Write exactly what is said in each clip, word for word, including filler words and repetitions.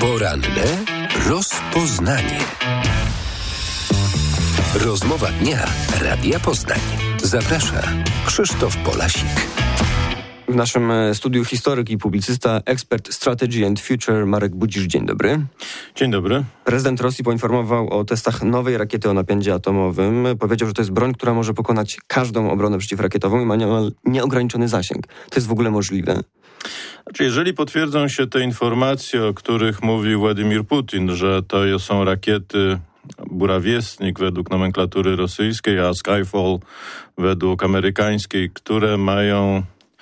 Poranne rozpoznanie. Rozmowa dnia Radia Poznań. Zaprasza Krzysztof Polasik. W naszym studiu historyk i publicysta, ekspert Strategy and Future Marek Budzisz. Dzień dobry. Dzień dobry. Prezydent Rosji poinformował o testach nowej rakiety o napędzie atomowym. Powiedział, że to jest broń, która może pokonać każdą obronę przeciwrakietową i ma niemal nieograniczony zasięg. To jest w ogóle możliwe? Znaczy, jeżeli potwierdzą się te informacje, o których mówił Władimir Putin, że to są rakiety Burawiestnik według nomenklatury rosyjskiej, a Skyfall według amerykańskiej, które mają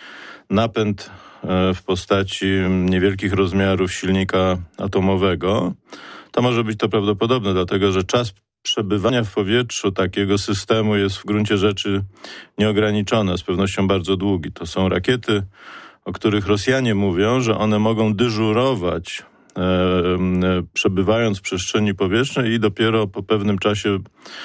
napęd w postaci niewielkich rozmiarów silnika atomowego, to może być to prawdopodobne, dlatego że czas przebywania w powietrzu takiego systemu jest w gruncie rzeczy nieograniczony, z pewnością bardzo długi. To są rakiety, o których Rosjanie mówią, że one mogą dyżurować e, e, przebywając w przestrzeni powietrznej i dopiero po pewnym czasie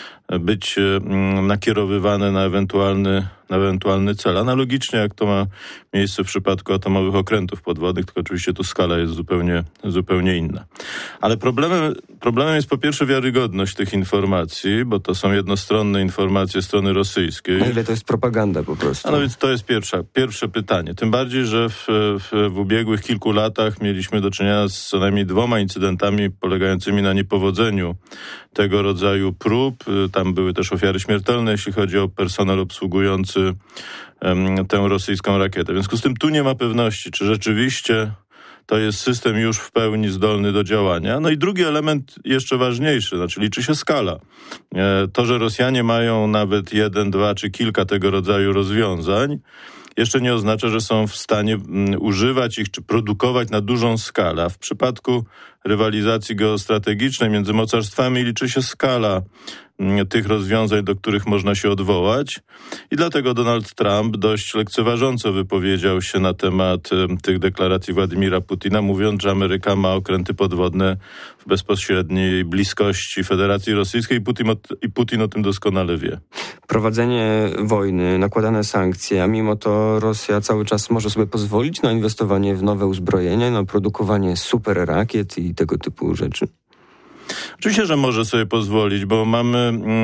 być e, nakierowywane na ewentualny, na ewentualny cel. Analogicznie jak to ma miejsce w przypadku atomowych okrętów podwodnych, tylko oczywiście tu skala jest zupełnie, zupełnie inna. Ale problemem, problemem jest po pierwsze wiarygodność tych informacji, bo to są jednostronne informacje strony rosyjskiej. Na ile to jest propaganda po prostu? A no więc to jest pierwsza, pierwsze pytanie. Tym bardziej, że w, w, w ubiegłych kilku latach mieliśmy do czynienia z co najmniej dwoma incydentami polegającymi na niepowodzeniu tego rodzaju prób. Tam były też ofiary śmiertelne, jeśli chodzi o personel obsługujący um, tę rosyjską rakietę. W związku z tym tu nie ma pewności, czy rzeczywiście to jest system już w pełni zdolny do działania. No i drugi element jeszcze ważniejszy, znaczy liczy się skala. E, to, że Rosjanie mają nawet jeden, dwa czy kilka tego rodzaju rozwiązań, jeszcze nie oznacza, że są w stanie m, używać ich czy produkować na dużą skalę. A w przypadku rywalizacji geostrategicznej między mocarstwami liczy się skala m, tych rozwiązań, do których można się odwołać. I dlatego Donald Trump dość lekceważąco wypowiedział się na temat m, tych deklaracji Władimira Putina, mówiąc, że Ameryka ma okręty podwodne w bezpośredniej bliskości Federacji Rosyjskiej i Putin o, i Putin o tym doskonale wie. Prowadzenie wojny, nakładane sankcje, a mimo to Rosja cały czas może sobie pozwolić na inwestowanie w nowe uzbrojenie, na produkowanie super rakiet i tego typu rzeczy? Oczywiście, że może sobie pozwolić, bo mamy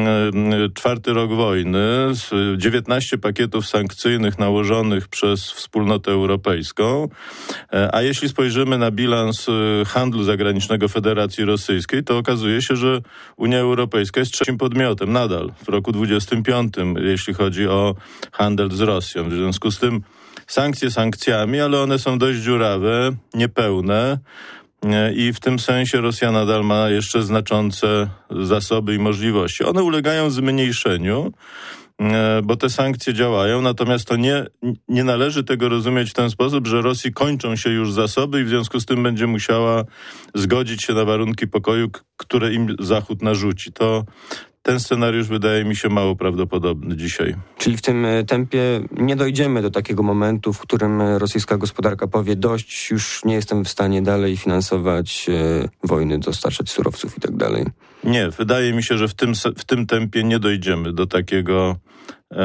mm, czwarty rok wojny, dziewiętnaście pakietów sankcyjnych nałożonych przez Wspólnotę Europejską, a jeśli spojrzymy na bilans handlu zagranicznego Federacji Rosyjskiej, to okazuje się, że Unia Europejska jest trzecim podmiotem nadal w roku dwudziestym piątym, jeśli chodzi o handel z Rosją. W związku z tym sankcje sankcjami, ale one są dość dziurawe, niepełne. I w tym sensie Rosja nadal ma jeszcze znaczące zasoby i możliwości. One ulegają zmniejszeniu, bo te sankcje działają, natomiast to nie, nie należy tego rozumieć w ten sposób, że Rosji kończą się już zasoby i w związku z tym będzie musiała zgodzić się na warunki pokoju, które im Zachód narzuci. To ten scenariusz wydaje mi się mało prawdopodobny dzisiaj. Czyli w tym tempie nie dojdziemy do takiego momentu, w którym rosyjska gospodarka powie dość, już nie jestem w stanie dalej finansować e, wojny, dostarczać surowców i tak dalej. Nie, wydaje mi się, że w tym, w tym tempie nie dojdziemy do takiego e,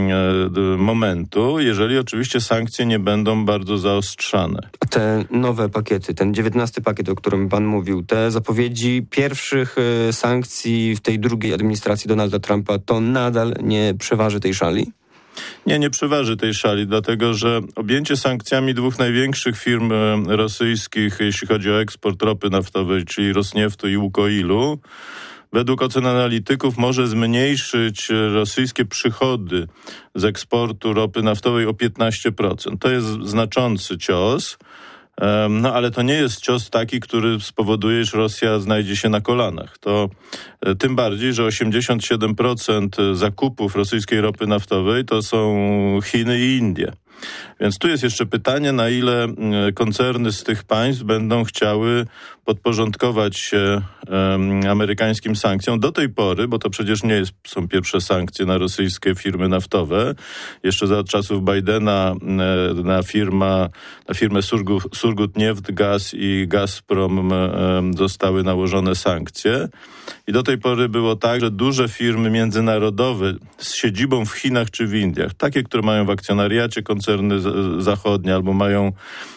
e, momentu, jeżeli oczywiście sankcje nie będą bardzo zaostrzane. A te nowe pakiety, ten dziewiętnasty pakiet, o którym pan mówił, te zapowiedzi pierwszych e, sankcji w tej drugiej administracji Donalda Trumpa, to nadal nie przeważy tej szali? Nie, nie przeważy tej szali, dlatego że objęcie sankcjami dwóch największych firm rosyjskich, jeśli chodzi o eksport ropy naftowej, czyli Rosnieftu i Łukoilu, według ocen analityków może zmniejszyć rosyjskie przychody z eksportu ropy naftowej o piętnaście procent. To jest znaczący cios. No ale to nie jest cios taki, który spowoduje, że Rosja znajdzie się na kolanach. To tym bardziej, że osiemdziesiąt siedem procent zakupów rosyjskiej ropy naftowej to są Chiny i Indie. Więc tu jest jeszcze pytanie, na ile koncerny z tych państw będą chciały podporządkować się um, amerykańskim sankcjom. Do tej pory, bo to przecież nie jest, są pierwsze sankcje na rosyjskie firmy naftowe. Jeszcze za czasów Bidena na, firma, na firmę Surgut, Surgutneft-Gaz i Gazprom um, zostały nałożone sankcje. I do tej pory było tak, że duże firmy międzynarodowe z siedzibą w Chinach czy w Indiach, takie, które mają w akcjonariacie koncerny zachodnie albo mają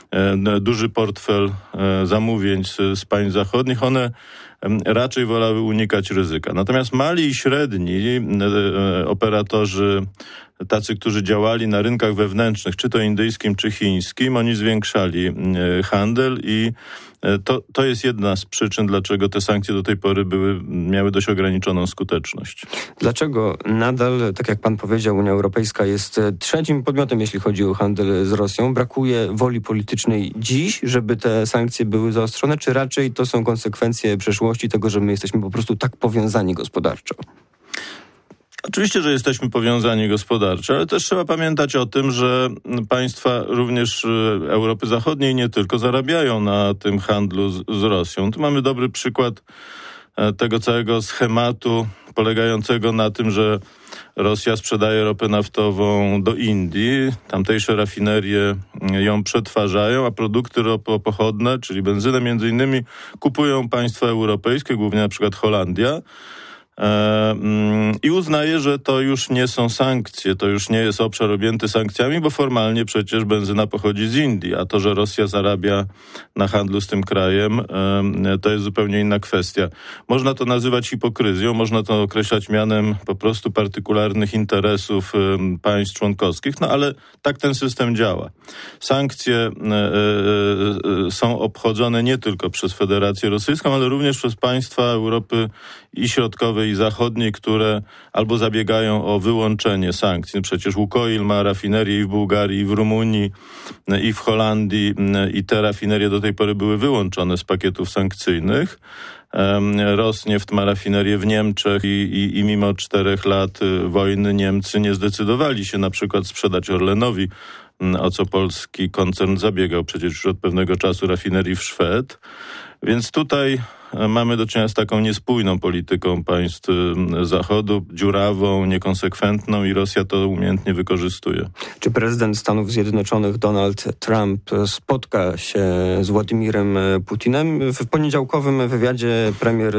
duży portfel zamówień z, z państw zachodnich, one raczej wolały unikać ryzyka. Natomiast mali i średni operatorzy, tacy, którzy działali na rynkach wewnętrznych, czy to indyjskim, czy chińskim, oni zwiększali handel i to, to jest jedna z przyczyn, dlaczego te sankcje do tej pory były, miały dość ograniczoną skuteczność. Dlaczego nadal, tak jak pan powiedział, Unia Europejska jest trzecim podmiotem, jeśli chodzi o handel z Rosją? Brakuje woli politycznej dziś, żeby te sankcje były zaostrzone, czy raczej to są konsekwencje przeszłości tego, że my jesteśmy po prostu tak powiązani gospodarczo? Oczywiście, że jesteśmy powiązani gospodarczo, ale też trzeba pamiętać o tym, że państwa również Europy Zachodniej nie tylko zarabiają na tym handlu z, z Rosją. Tu mamy dobry przykład tego całego schematu polegającego na tym, że Rosja sprzedaje ropę naftową do Indii, tamtejsze rafinerie ją przetwarzają, a produkty ropopochodne, czyli benzynę między innymi, kupują państwa europejskie, głównie na przykład Holandia. I uznaje, że to już nie są sankcje, to już nie jest obszar objęty sankcjami, bo formalnie przecież benzyna pochodzi z Indii, a to, że Rosja zarabia na handlu z tym krajem, to jest zupełnie inna kwestia. Można to nazywać hipokryzją, można to określać mianem po prostu partykularnych interesów państw członkowskich, no ale tak ten system działa. Sankcje są obchodzone nie tylko przez Federację Rosyjską, ale również przez państwa Europy i Środkowej, i Zachodniej, które albo zabiegają o wyłączenie sankcji. Przecież Łukoil ma rafinerie i w Bułgarii, i w Rumunii, i w Holandii, i te rafinerie do tej pory były wyłączone z pakietów sankcyjnych. Rosneft ma rafinerię w Niemczech i, i, i mimo czterech lat wojny Niemcy nie zdecydowali się na przykład sprzedać Orlenowi, o co polski koncern zabiegał przecież już od pewnego czasu, rafinerii w Szwed. Więc tutaj mamy do czynienia z taką niespójną polityką państw Zachodu, dziurawą, niekonsekwentną i Rosja to umiejętnie wykorzystuje. Czy prezydent Stanów Zjednoczonych Donald Trump spotka się z Władimirem Putinem? W poniedziałkowym wywiadzie premier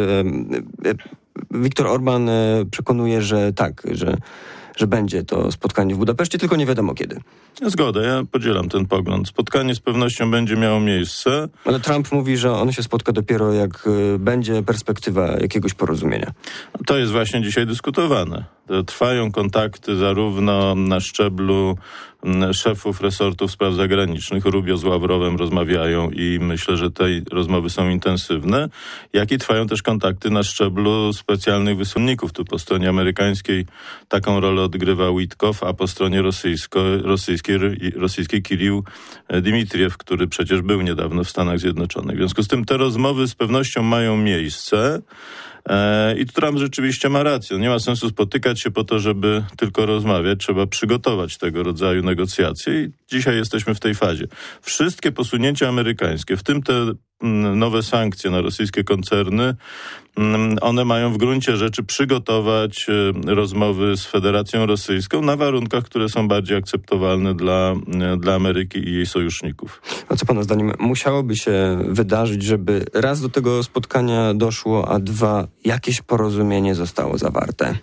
Viktor Orban przekonuje, że tak, że że będzie to spotkanie w Budapeszcie, tylko nie wiadomo kiedy. Zgoda, ja podzielam ten pogląd. Spotkanie z pewnością będzie miało miejsce. Ale Trump mówi, że on się spotka dopiero jak będzie perspektywa jakiegoś porozumienia. To jest właśnie dzisiaj dyskutowane. Trwają kontakty zarówno na szczeblu szefów resortów spraw zagranicznych, Rubio z Ławrowem rozmawiają i myślę, że te rozmowy są intensywne, jak i trwają też kontakty na szczeblu specjalnych wysłanników. Tu po stronie amerykańskiej taką rolę odgrywa Witkow, a po stronie rosyjsko, rosyjskiej, rosyjskiej Kirill Dmitriew, który przecież był niedawno w Stanach Zjednoczonych. W związku z tym te rozmowy z pewnością mają miejsce. I tu Trump rzeczywiście ma rację. Nie ma sensu spotykać się po to, żeby tylko rozmawiać. Trzeba przygotować tego rodzaju negocjacje i dzisiaj jesteśmy w tej fazie. Wszystkie posunięcia amerykańskie, w tym te nowe sankcje na rosyjskie koncerny, one mają w gruncie rzeczy przygotować rozmowy z Federacją Rosyjską na warunkach, które są bardziej akceptowalne dla, dla Ameryki i jej sojuszników. A co pana zdaniem musiałoby się wydarzyć, żeby raz do tego spotkania doszło, a dwa, jakieś porozumienie zostało zawarte?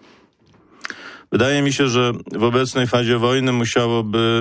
Wydaje mi się, że w obecnej fazie wojny musiałoby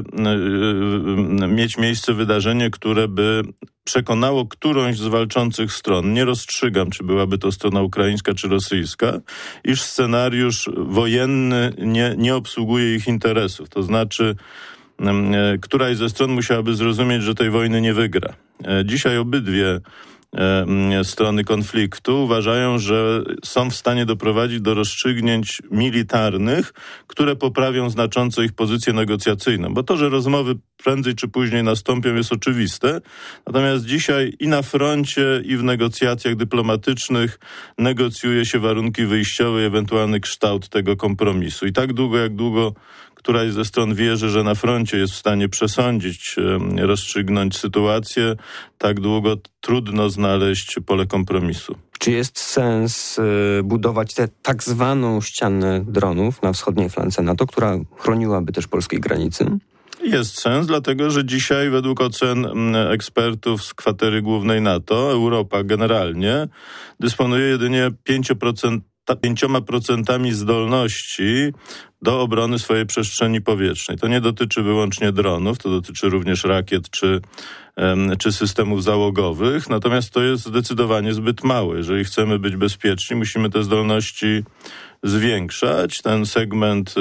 mieć miejsce wydarzenie, które by przekonało którąś z walczących stron, nie rozstrzygam, czy byłaby to strona ukraińska czy rosyjska, iż scenariusz wojenny nie, nie obsługuje ich interesów. To znaczy, któraś ze stron musiałaby zrozumieć, że tej wojny nie wygra. Dzisiaj obydwie strony konfliktu uważają, że są w stanie doprowadzić do rozstrzygnięć militarnych, które poprawią znacząco ich pozycję negocjacyjną. Bo to, że rozmowy prędzej czy później nastąpią, jest oczywiste. Natomiast dzisiaj i na froncie, i w negocjacjach dyplomatycznych negocjuje się warunki wyjściowe i ewentualny kształt tego kompromisu. I tak długo, jak długo któraś ze stron wierzy, że na froncie jest w stanie przesądzić, rozstrzygnąć sytuację, tak długo trudno znaleźć pole kompromisu. Czy jest sens y, budować tę tak zwaną ścianę dronów na wschodniej flance NATO, która chroniłaby też polskiej granicy? Jest sens, dlatego że dzisiaj według ocen ekspertów z kwatery głównej NATO Europa generalnie dysponuje jedynie pięć procent pięcioma procentami zdolności do obrony swojej przestrzeni powietrznej. To nie dotyczy wyłącznie dronów, to dotyczy również rakiet czy, czy systemów załogowych, natomiast to jest zdecydowanie zbyt mało. Jeżeli chcemy być bezpieczni, musimy te zdolności zwiększać. Ten segment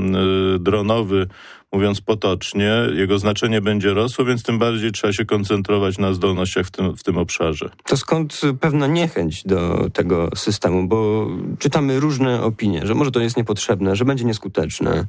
dronowy, mówiąc potocznie, jego znaczenie będzie rosło, więc tym bardziej trzeba się koncentrować na zdolnościach w tym, w tym obszarze. To skąd pewna niechęć do tego systemu? Bo czytamy różne opinie, że może to jest niepotrzebne, że będzie nieskuteczne.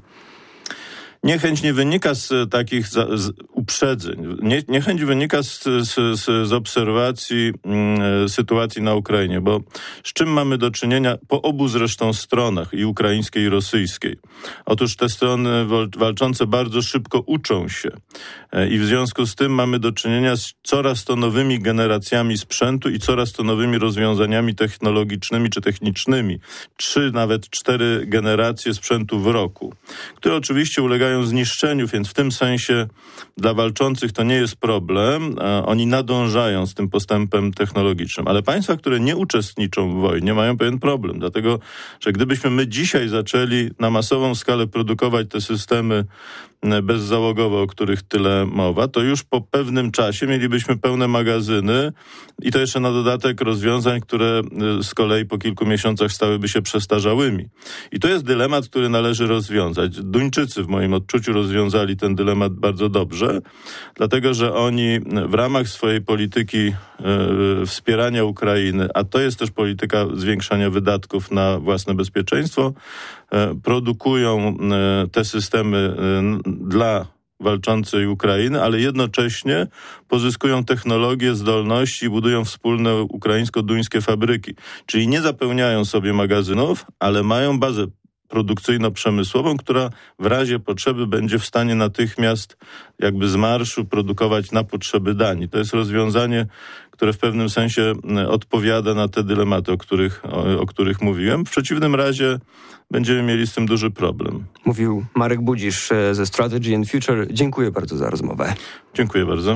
Niechęć nie wynika z takich za, z uprzedzeń. Nie, niechęć wynika z, z, z obserwacji mm, sytuacji na Ukrainie, bo z czym mamy do czynienia po obu zresztą stronach, i ukraińskiej, i rosyjskiej? Otóż te strony walczące bardzo szybko uczą się e, i w związku z tym mamy do czynienia z coraz to nowymi generacjami sprzętu i coraz to nowymi rozwiązaniami technologicznymi czy technicznymi. Trzy, nawet cztery generacje sprzętu w roku, które oczywiście ulegają zniszczeniu, więc w tym sensie dla walczących to nie jest problem. Oni nadążają z tym postępem technologicznym. Ale państwa, które nie uczestniczą w wojnie, mają pewien problem. Dlatego, że gdybyśmy my dzisiaj zaczęli na masową skalę produkować te systemy bezzałogowe, o których tyle mowa, to już po pewnym czasie mielibyśmy pełne magazyny i to jeszcze na dodatek rozwiązań, które z kolei po kilku miesiącach stałyby się przestarzałymi. I to jest dylemat, który należy rozwiązać. Duńczycy w moim odczuciu rozwiązali ten dylemat bardzo dobrze, dlatego że oni w ramach swojej polityki e, wspierania Ukrainy, a to jest też polityka zwiększania wydatków na własne bezpieczeństwo, e, produkują e, te systemy e, dla walczącej Ukrainy, ale jednocześnie pozyskują technologie, zdolności i budują wspólne ukraińsko-duńskie fabryki. Czyli nie zapełniają sobie magazynów, ale mają bazę produkcyjno-przemysłową, która w razie potrzeby będzie w stanie natychmiast jakby z marszu produkować na potrzeby Danii. To jest rozwiązanie, które w pewnym sensie odpowiada na te dylematy, o których, o, o których mówiłem. W przeciwnym razie będziemy mieli z tym duży problem. Mówił Marek Budzisz ze Strategy and Future. Dziękuję bardzo za rozmowę. Dziękuję bardzo.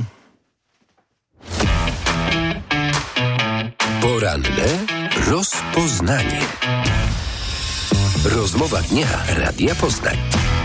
Poranne rozpoznanie. Rozmowa dnia Radia Poznań.